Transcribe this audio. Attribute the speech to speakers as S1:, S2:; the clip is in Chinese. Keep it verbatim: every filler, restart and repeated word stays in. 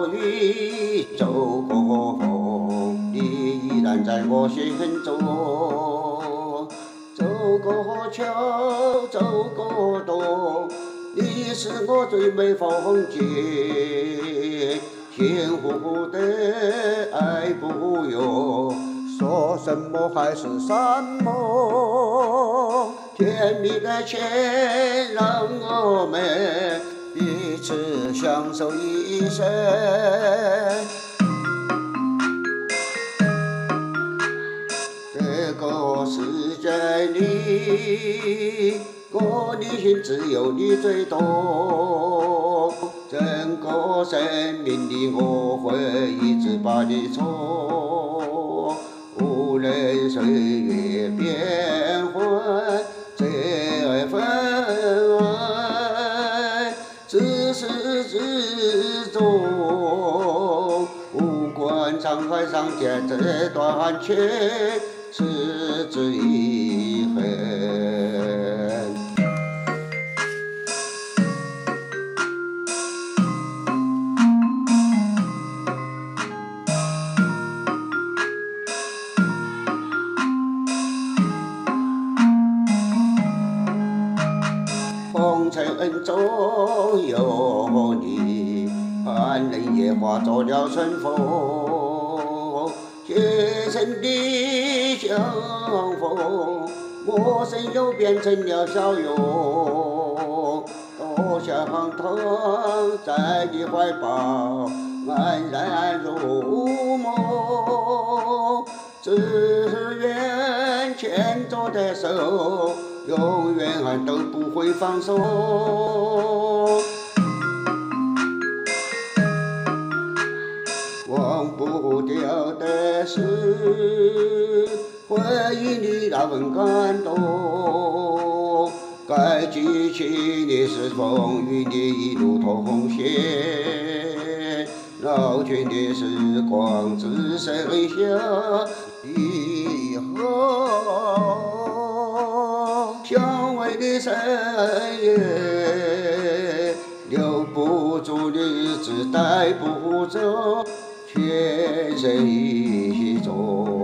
S1: 雨，走过风，你依然在我心中。走过秋，走过冬，你是我最美风景。幸福的爱不用说什么海誓山盟，甜蜜的情让我们彼此相守一生。这个世界里，我的心只有你最懂。整个生命里，我会一直把你宠。无论岁月变幻，这份爱自始至终。不管沧海桑田，这段情持之以恒。红尘中有你，寒冷也化作了春风。今生的相逢，陌生又变成了笑容。多想躺在你怀抱，安然入梦。只愿牵着的手，永远都不会放手。忘不掉的是回忆里那份感动，该记起的是风雨里一路同行，老去的时光只剩下以后。相偎的深夜，留不住的日子带不走，前生一种。